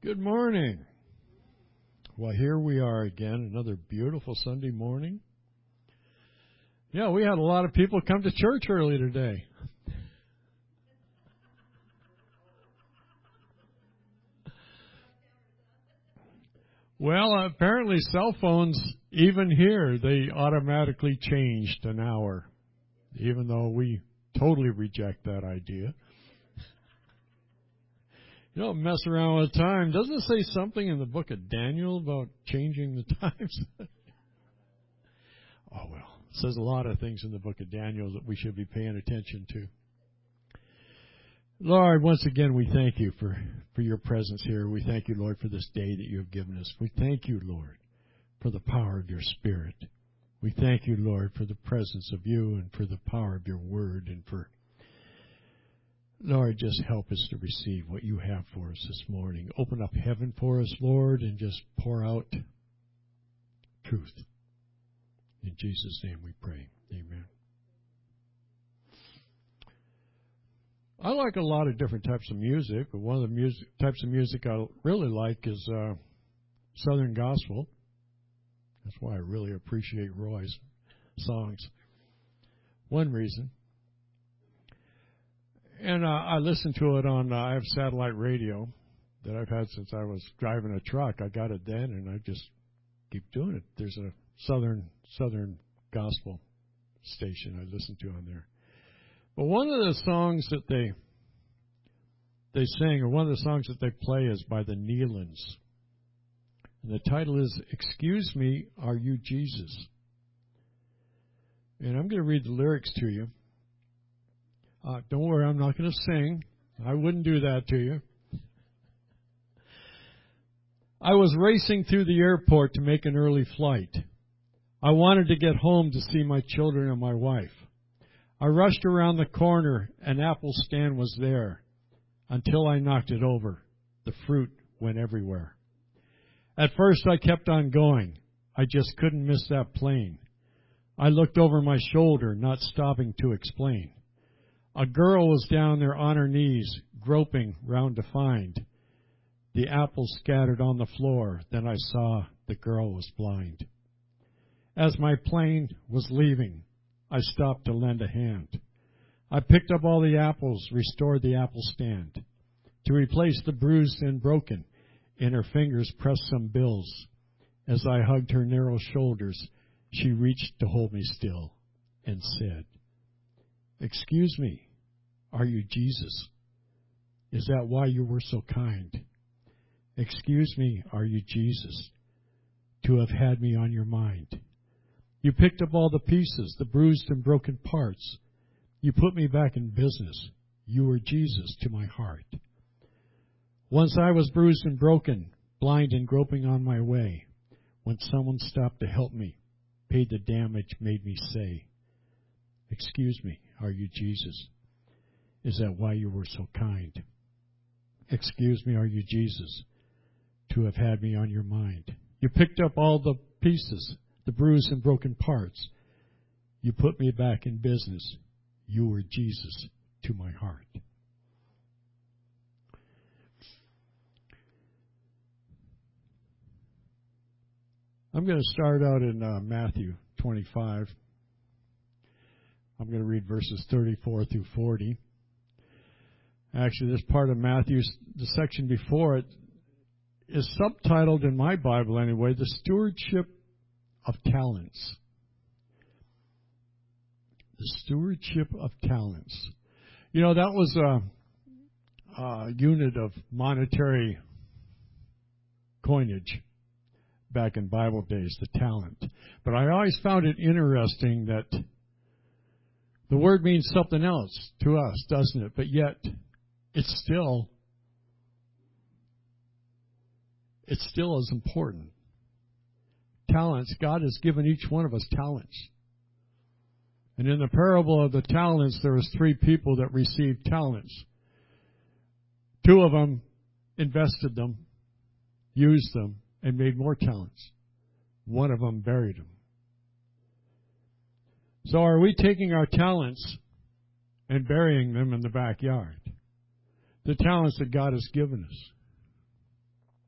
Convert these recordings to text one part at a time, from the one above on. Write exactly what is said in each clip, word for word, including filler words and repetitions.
Good morning. Well, here we are again, another beautiful Sunday morning. Yeah, we had a lot of people come to church early today. Well, apparently cell phones, even here, they automatically changed an hour, even though we totally reject that idea. You don't mess around with time. Doesn't it say something in the book of Daniel about changing the times? Oh, well, it says a lot of things in the book of Daniel that we should be paying attention to. Lord, once again, we thank you for, for your presence here. We thank you, Lord, for this day that you have given us. We thank you, Lord, for the power of your Spirit. We thank you, Lord, for the presence of you and for the power of your word and for Lord, just help us to receive what you have for us this morning. Open up heaven for us, Lord, and just pour out truth. In Jesus' name we pray. Amen. I like a lot of different types of music, but one of the music, types of music I really like is uh, Southern Gospel. That's why I really appreciate Roy's songs. One reason. And uh, I listen to it on, uh, I have satellite radio that I've had since I was driving a truck. I got it then, and I just keep doing it. There's a Southern Southern Gospel station I listen to on there. But one of the songs that they they sing, or one of the songs that they play, is by the Nealons. And the title is, Excuse Me, Are You Jesus? And I'm going to read the lyrics to you. Uh, don't worry, I'm not going to sing. I wouldn't do that to you. I was racing through the airport to make an early flight. I wanted to get home to see my children and my wife. I rushed around the corner. An apple stand was there until I knocked it over. The fruit went everywhere. At first, I kept on going. I just couldn't miss that plane. I looked over my shoulder, not stopping to explain. A girl was down there on her knees, groping round to find the apples scattered on the floor. Then I saw the girl was blind. As my plane was leaving, I stopped to lend a hand. I picked up all the apples, restored the apple stand. To replace the bruised and broken, in her fingers pressed some bills. As I hugged her narrow shoulders, she reached to hold me still and said, Excuse me, are you Jesus? Is that why you were so kind? Excuse me, are you Jesus, to have had me on your mind? You picked up all the pieces, the bruised and broken parts. You put me back in business. You were Jesus to my heart. Once I was bruised and broken, blind and groping on my way, when someone stopped to help me, paid the damage, made me say, Excuse me, are you Jesus? Is that why you were so kind? Excuse me, are you Jesus, to have had me on your mind? You picked up all the pieces, the bruised and broken parts. You put me back in business. You were Jesus to my heart. I'm going to start out in uh, Matthew twenty-five. I'm going to read verses thirty-four through forty. Actually, this part of Matthew, the section before it, is subtitled in my Bible anyway, The Stewardship of Talents. The Stewardship of Talents. You know, that was a, a unit of monetary coinage back in Bible days, the talent. But I always found it interesting that the word means something else to us, doesn't it? But yet, it's still, it's still as important. Talents, God has given each one of us talents. And in the parable of the talents, there was three people that received talents. Two of them invested them, used them, and made more talents. One of them buried them. So are we taking our talents and burying them in the backyard? The talents that God has given us.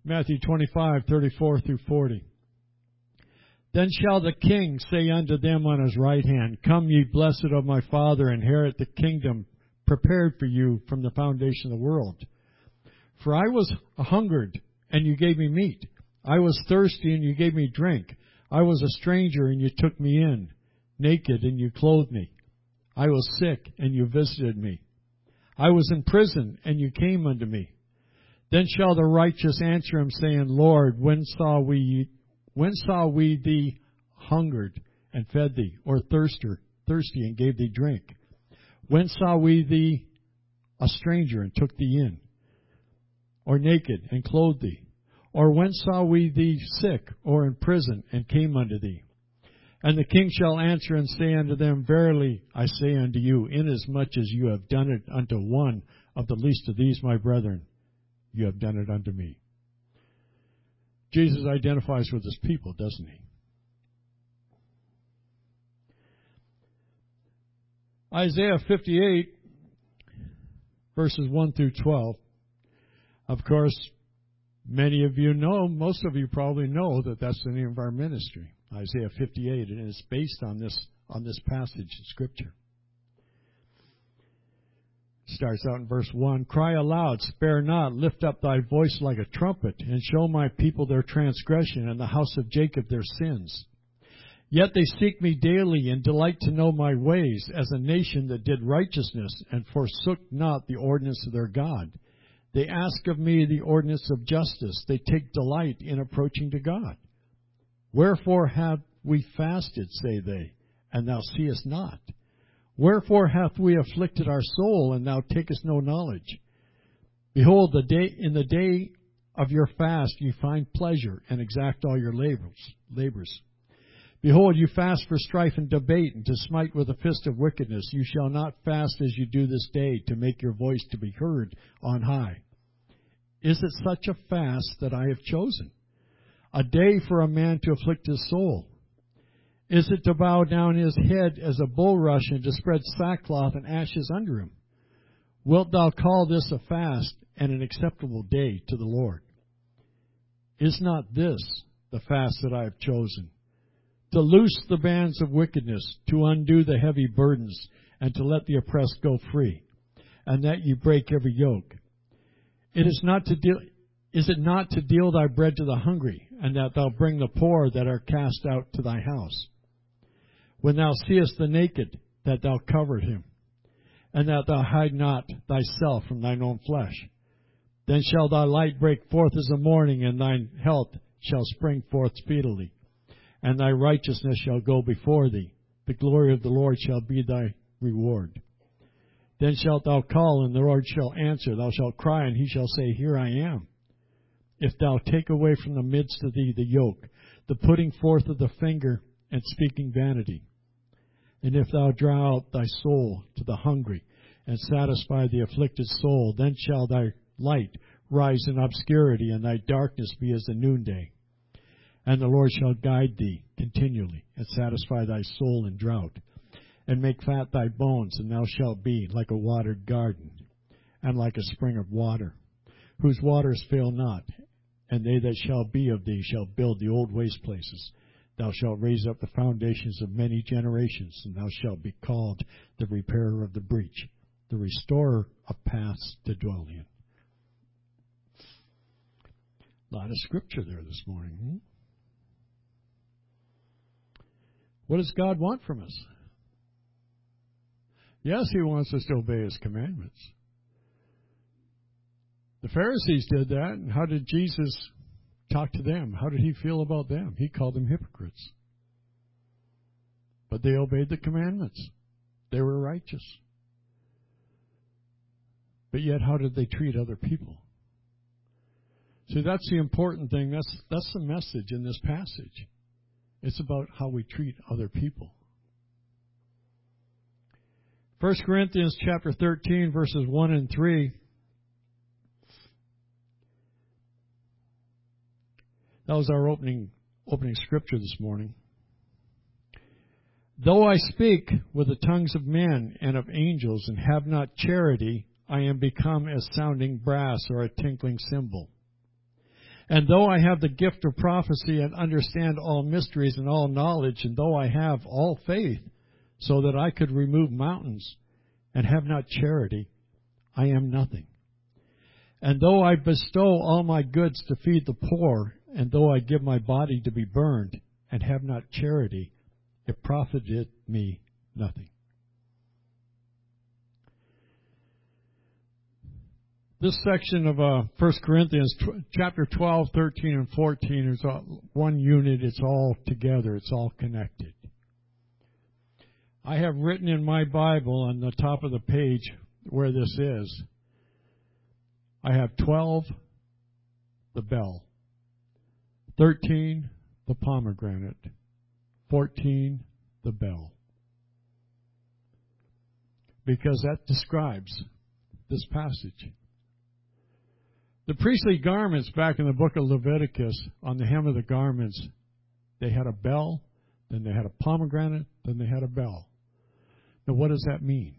Matthew twenty-five, thirty-four through forty. Then shall the king say unto them on his right hand, Come ye blessed of my Father, inherit the kingdom prepared for you from the foundation of the world. For I was hungered, and you gave me meat. I was thirsty, and you gave me drink. I was a stranger, and you took me in. Naked, and you clothed me. I was sick, and you visited me. I was in prison, and you came unto me. Then shall the righteous answer him, saying, Lord, when saw we when saw we thee hungered and fed thee, or thirster, thirsty and gave thee drink? When saw we thee a stranger and took thee in, or naked and clothed thee? Or when saw we thee sick or in prison and came unto thee? And the king shall answer and say unto them, Verily I say unto you, inasmuch as you have done it unto one of the least of these my brethren, you have done it unto me. Jesus identifies with his people, doesn't he? Isaiah fifty-eight, verses one through twelve. Of course, many of you know, most of you probably know that that's the name of our ministry, Isaiah fifty-eight, and it's based on this on this passage in Scripture. Starts out in verse one, Cry aloud, spare not, lift up thy voice like a trumpet, and show my people their transgression, and the house of Jacob their sins. Yet they seek me daily, and delight to know my ways, as a nation that did righteousness, and forsook not the ordinance of their God. They ask of me the ordinance of justice. They take delight in approaching to God. Wherefore have we fasted, say they, and thou seest not? Wherefore hath we afflicted our soul, and thou takest no knowledge? Behold, the day in the day of your fast ye find pleasure, and exact all your labors. labors. Behold, you fast for strife and debate, and to smite with a fist of wickedness. You shall not fast as you do this day, to make your voice to be heard on high. Is it such a fast that I have chosen? A day for a man to afflict his soul? Is it to bow down his head as a bulrush, and to spread sackcloth and ashes under him? Wilt thou call this a fast and an acceptable day to the Lord? Is not this the fast that I have chosen? To loose the bands of wickedness, to undo the heavy burdens, and to let the oppressed go free, and that ye break every yoke. It is not to deal, is it not to deal thy bread to the hungry, and that thou bring the poor that are cast out to thy house? When thou seest the naked, that thou cover him, and that thou hide not thyself from thine own flesh. Then shall thy light break forth as the morning, and thine health shall spring forth speedily. And thy righteousness shall go before thee. The glory of the Lord shall be thy reward. Then shalt thou call, and the Lord shall answer. Thou shalt cry, and he shall say, Here I am. If thou take away from the midst of thee the yoke, the putting forth of the finger, and speaking vanity. And if thou draw out thy soul to the hungry, and satisfy the afflicted soul, then shall thy light rise in obscurity, and thy darkness be as the noonday. And the Lord shall guide thee continually, and satisfy thy soul in drought, and make fat thy bones, and thou shalt be like a watered garden, and like a spring of water, whose waters fail not. And they that shall be of thee shall build the old waste places. Thou shalt raise up the foundations of many generations, and thou shalt be called the repairer of the breach, the restorer of paths to dwell in. A lot of scripture there this morning. Hmm? What does God want from us? Yes, he wants us to obey his commandments. The Pharisees did that, and how did Jesus talk to them? How did he feel about them? He called them hypocrites. But they obeyed the commandments. They were righteous. But yet, how did they treat other people? See, that's the important thing. That's, that's the message in this passage. It's about how we treat other people. First Corinthians chapter thirteen, verses one and three. That was our opening opening scripture this morning. Though I speak with the tongues of men and of angels and have not charity, I am become as sounding brass or a tinkling cymbal. And though I have the gift of prophecy and understand all mysteries and all knowledge, and though I have all faith so that I could remove mountains and have not charity, I am nothing. And though I bestow all my goods to feed the poor, and though I give my body to be burned and have not charity, it profited me nothing. This section of uh, First Corinthians, tw- chapter twelve, thirteen, and fourteen is all, one unit. It's all together. It's all connected. I have written in my Bible on the top of the page where this is, I have twelve, the bell, thirteen, the pomegranate, fourteen, the bell. Because that describes this passage. The priestly garments back in the book of Leviticus, on the hem of the garments, they had a bell, then they had a pomegranate, then they had a bell. Now what does that mean?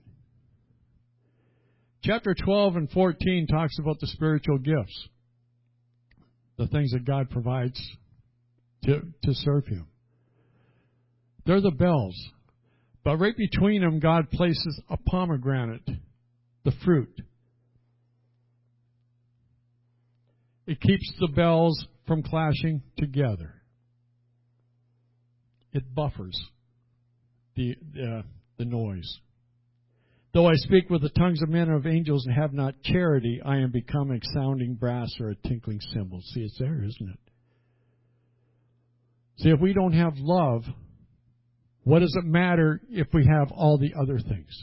Chapter twelve and fourteen talks about the spiritual gifts, the things that God provides to, to serve Him. They're the bells. But right between them, God places a pomegranate, the fruit. It keeps the bells from clashing together. It buffers the uh, the noise. Though I speak with the tongues of men and of angels and have not charity, I am become a sounding brass or a tinkling cymbal. See, it's there, isn't it? See, if we don't have love, what does it matter if we have all the other things?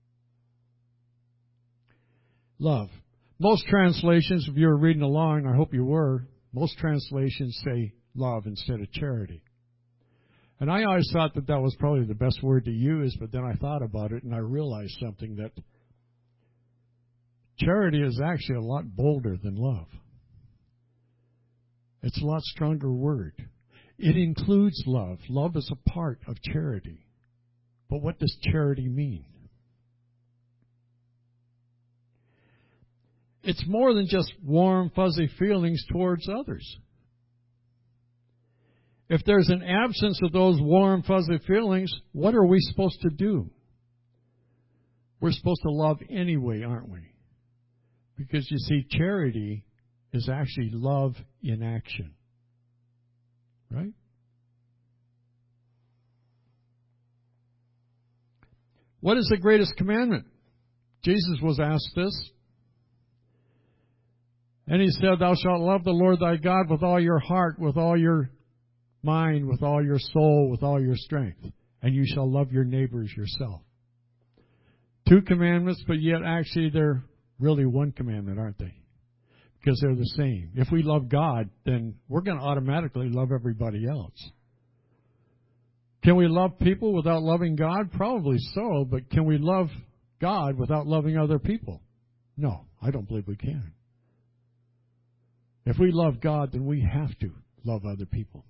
Love. Most translations, if you were reading along, I hope you were, most translations say love instead of charity. And I always thought that that was probably the best word to use, but then I thought about it and I realized something, that charity is actually a lot bolder than love. It's a lot stronger word. It includes love. Love is a part of charity. But what does charity mean? It's more than just warm, fuzzy feelings towards others. If there's an absence of those warm, fuzzy feelings, what are we supposed to do? We're supposed to love anyway, aren't we? Because you see, charity is actually love in action. Right? What is the greatest commandment? Jesus was asked this. And he said, thou shalt love the Lord thy God with all your heart, with all your mind, with all your soul, with all your strength. And you shall love your neighbors yourself. Two commandments, but yet actually they're really one commandment, aren't they? Because they're the same. If we love God, then we're going to automatically love everybody else. Can we love people without loving God? Probably so, but can we love God without loving other people? No, I don't believe we can. If we love God, then we have to love other people.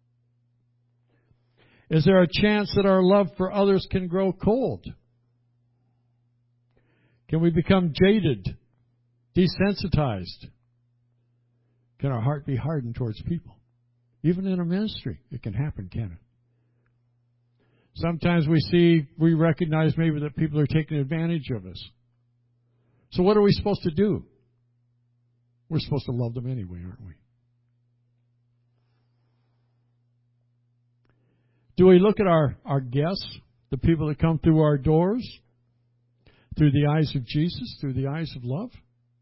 Is there a chance that our love for others can grow cold? Can we become jaded, desensitized? Can our heart be hardened towards people? Even in a ministry, it can happen, can it? Sometimes we see, we recognize maybe that people are taking advantage of us. So what are we supposed to do? We're supposed to love them anyway, aren't we? Do we look at our, our guests, the people that come through our doors, through the eyes of Jesus, through the eyes of love?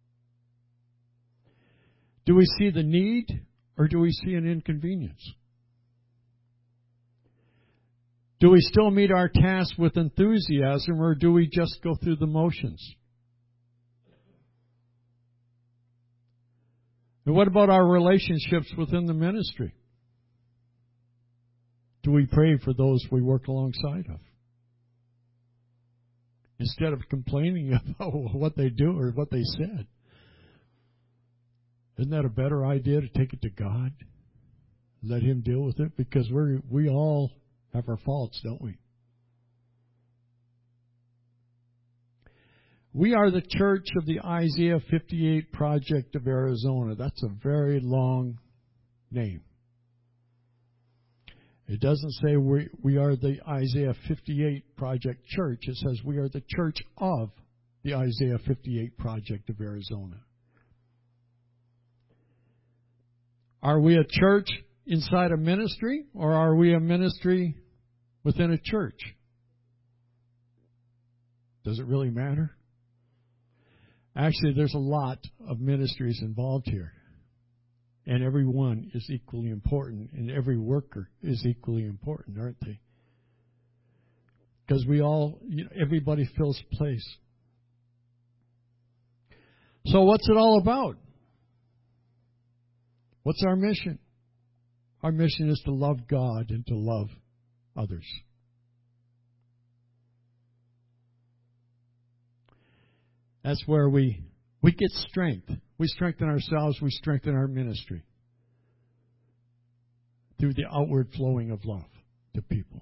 Do we see the need, or do we see an inconvenience? Do we still meet our task with enthusiasm, or do we just go through the motions? And what about our relationships within the ministry? Do we pray for those we work alongside of? Instead of complaining about what they do or what they said. Isn't that a better idea, to take it to God? Let Him deal with it? Because we we all have our faults, don't we? We are the Church of the Isaiah fifty-eight Project of Arizona. That's a very long name. It doesn't say we, we are the Isaiah fifty-eight Project Church. It says we are the Church of the Isaiah fifty-eight Project of Arizona. Are we a church inside a ministry, or are we a ministry within a church? Does it really matter? Actually, there's a lot of ministries involved here. And every one is equally important, and every worker is equally important, aren't they? Because we all, you know, everybody fills a place. So what's it all about? What's our mission? Our mission is to love God and to love others. That's where we we get strength. We strengthen ourselves. We strengthen our ministry through the outward flowing of love to people.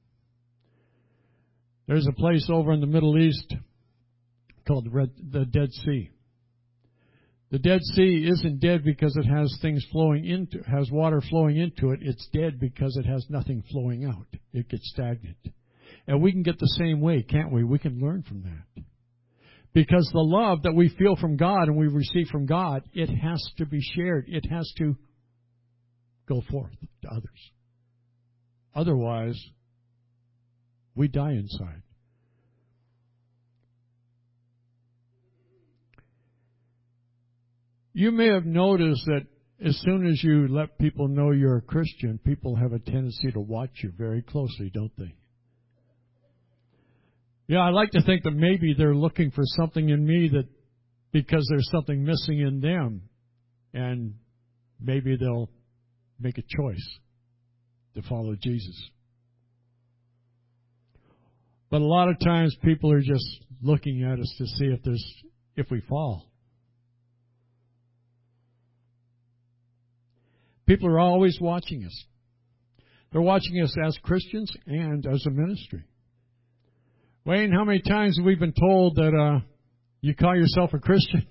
There's a place over in the Middle East called the, Red, the Dead Sea. The Dead Sea isn't dead because it has things flowing into, has water flowing into it. It's dead because it has nothing flowing out. It gets stagnant. And we can get the same way, can't we? We can learn from that. Because the love that we feel from God and we receive from God, it has to be shared. It has to go forth to others. Otherwise, we die inside. You may have noticed that as soon as you let people know you're a Christian, people have a tendency to watch you very closely, don't they? Yeah, I like to think that maybe they're looking for something in me that because there's something missing in them, and maybe they'll make a choice to follow Jesus. But a lot of times people are just looking at us to see if there's if we fall. People are always watching us. They're watching us as Christians and as a ministry. Wayne, how many times have we been told that uh, you call yourself a Christian?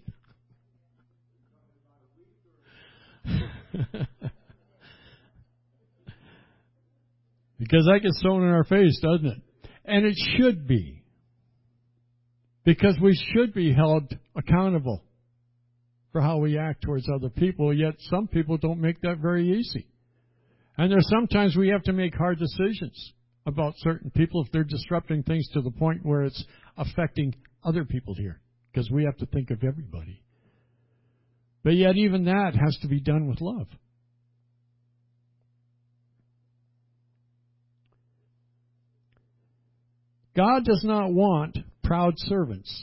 Because that gets thrown in our face, doesn't it? And it should be. Because we should be held accountable for how we act towards other people, yet some people don't make that very easy. And there's sometimes we have to make hard decisions about certain people if they're disrupting things to the point where it's affecting other people here, because we have to think of everybody. But yet even that has to be done with love. God does not want proud servants.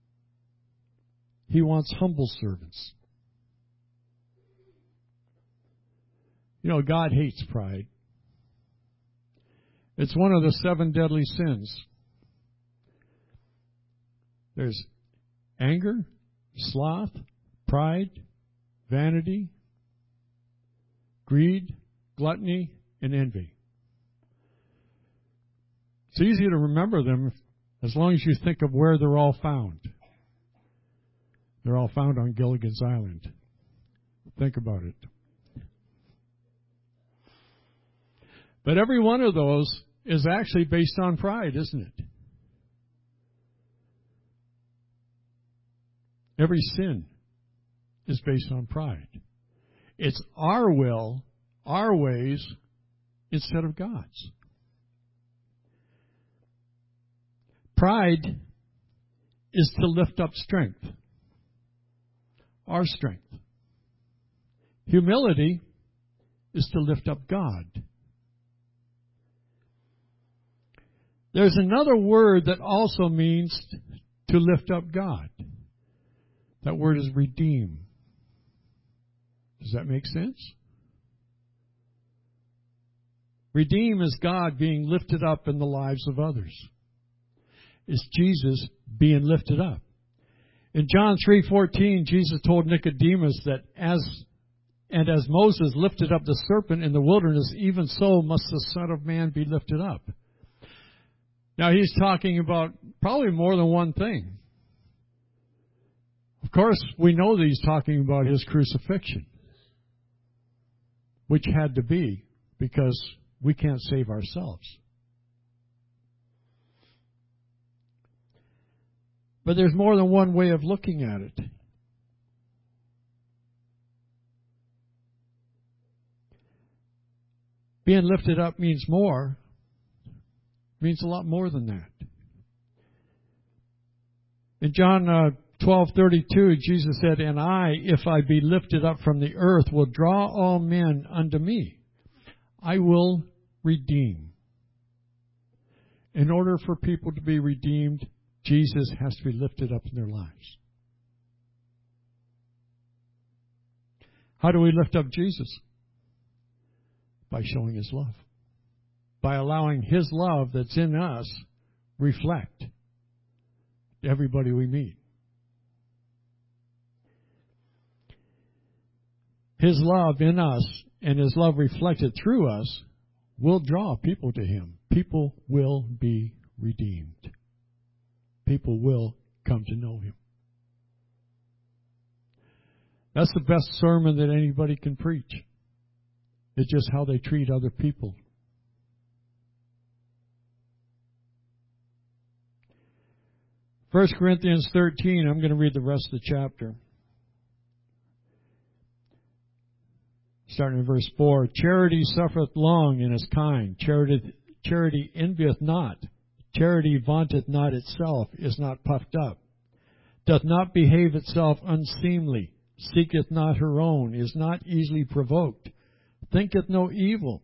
He wants humble servants. You know, God hates pride. It's one of the seven deadly sins. There's anger, sloth, pride, vanity, greed, gluttony, and envy. It's easy to remember them as long as you think of where they're all found. They're all found on Gilligan's Island. Think about it. But every one of those is actually based on pride, isn't it? Every sin is based on pride. It's our will, our ways, instead of God's. Pride is to lift up strength, our strength. Humility is to lift up God. There's another word that also means to lift up God. That word is redeem. Does that make sense? Redeem is God being lifted up in the lives of others. It's Jesus being lifted up. In John three fourteen, Jesus told Nicodemus that as and as Moses lifted up the serpent in the wilderness, even so must the Son of Man be lifted up. Now, he's talking about probably more than one thing. course, we know that he's talking about his crucifixion, which had to be because we can't save ourselves. But there's more than one way of looking at it. Being lifted up means more, means a lot more than that. In John uh, twelve thirty-two, Jesus said, "And I, if I be lifted up from the earth, will draw all men unto me. I will redeem." In order for people to be redeemed, Jesus has to be lifted up in their lives. How do we lift up Jesus? By showing His love. By allowing His love that's in us reflect everybody we meet. His love in us and His love reflected through us will draw people to Him. People will be redeemed. People will come to know Him. That's the best sermon that anybody can preach. It's just how they treat other people. First Corinthians thirteen, I'm going to read the rest of the chapter. Starting in verse four. Charity suffereth long and is kind. Charity, charity envieth not. Charity vaunteth not itself, is not puffed up, doth not behave itself unseemly, seeketh not her own, is not easily provoked, thinketh no evil,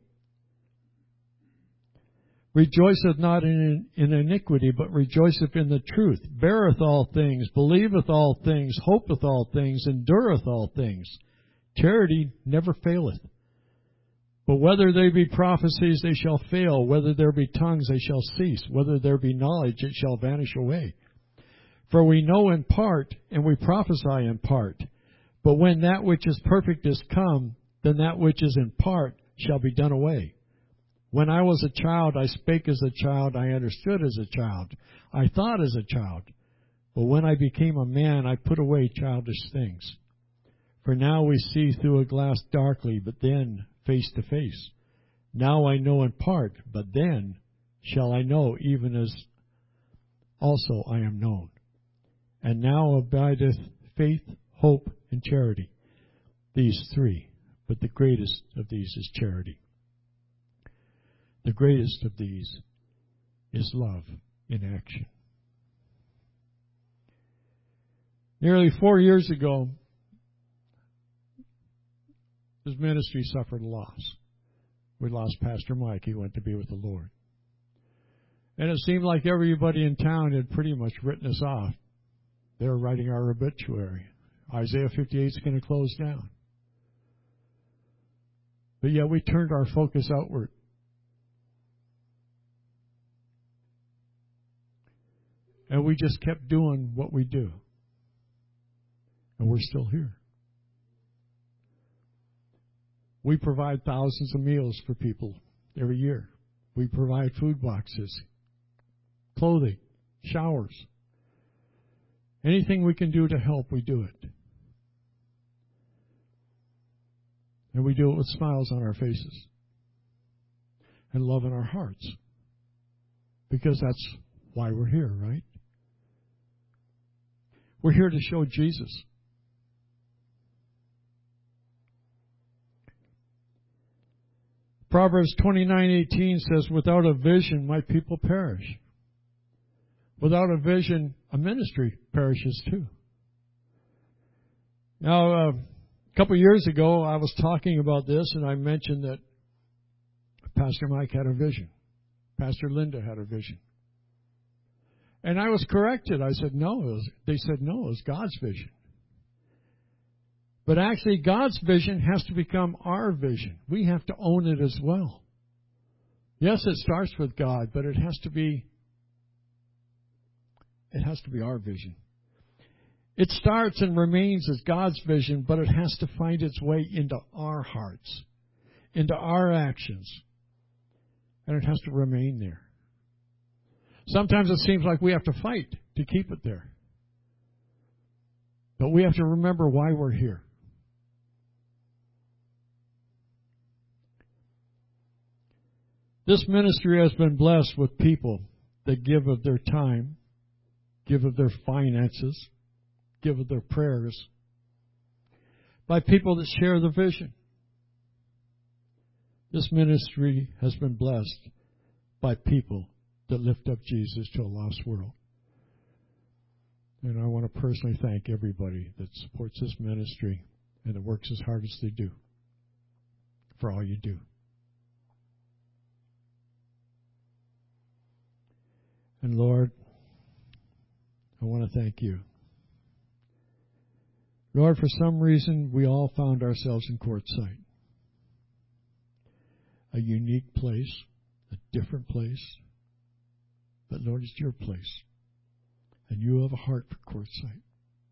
rejoiceth not in, in iniquity, but rejoiceth in the truth, beareth all things, believeth all things, hopeth all things, endureth all things. Charity never faileth. But whether there be prophecies, they shall fail. Whether there be tongues, they shall cease. Whether there be knowledge, it shall vanish away. For we know in part, and we prophesy in part. But when that which is perfect is come, then that which is in part shall be done away. When I was a child, I spake as a child, I understood as a child, I thought as a child. But when I became a man, I put away childish things. For now we see through a glass darkly, but then face to face. Now I know in part, but then shall I know even as also I am known. And now abideth faith, hope, and charity. These three, but the greatest of these is charity. The greatest of these is love in action. Nearly four years ago, His ministry suffered a loss. We lost Pastor Mike. He went to be with the Lord. And it seemed like everybody in town had pretty much written us off. They were writing our obituary. Isaiah fifty-eight is going to close down. But yet we turned our focus outward. And we just kept doing what we do. And we're still here. We provide thousands of meals for people every year. We provide food boxes, clothing, showers. Anything we can do to help, we do it. And we do it with smiles on our faces and love in our hearts. Because that's why we're here, right? We're here to show Jesus. Proverbs twenty-nine eighteen says, without a vision, my people perish. Without a vision, a ministry perishes too. Now, uh, a couple of years ago, I was talking about this, and I mentioned that Pastor Mike had a vision. Pastor Linda had a vision. And I was corrected. I said, no. It was, they said, no, it was God's vision. But actually, God's vision has to become our vision. We have to own it as well. Yes, it starts with God, but it has to be, it has to be our vision. It starts and remains as God's vision, but it has to find its way into our hearts, into our actions. And it has to remain there. Sometimes it seems like we have to fight to keep it there. But we have to remember why we're here. This ministry has been blessed with people that give of their time, give of their finances, give of their prayers, by people that share the vision. This ministry has been blessed by people that lift up Jesus to a lost world. And I want to personally thank everybody that supports this ministry and that works as hard as they do for all you do. And Lord, I want to thank you. Lord, for some reason, we all found ourselves in Quartzsite. A unique place, a different place. But Lord, it's your place. And you have a heart for Quartzsite.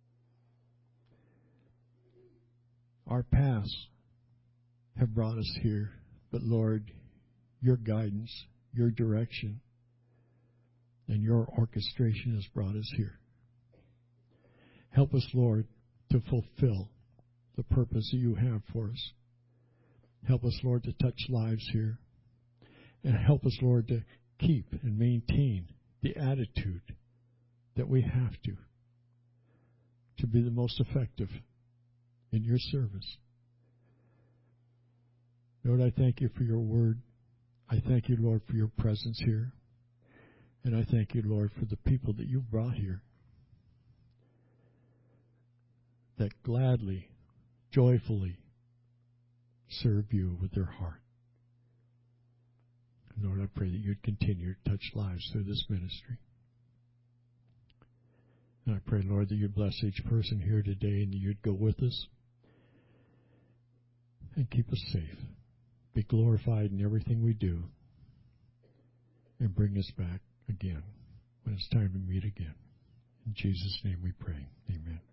Our paths have brought us here. But Lord, your guidance, your direction, and your orchestration has brought us here. Help us, Lord, to fulfill the purpose that you have for us. Help us, Lord, to touch lives here. And help us, Lord, to keep and maintain the attitude that we have to, to be the most effective in your service. Lord, I thank you for your word. I thank you, Lord, for your presence here. And I thank you, Lord, for the people that you've brought here that gladly, joyfully serve you with their heart. And Lord, I pray that you'd continue to touch lives through this ministry. And I pray, Lord, that you'd bless each person here today and that you'd go with us and keep us safe. Be glorified in everything we do and bring us back again when it's time to meet again. In Jesus' name we pray. Amen.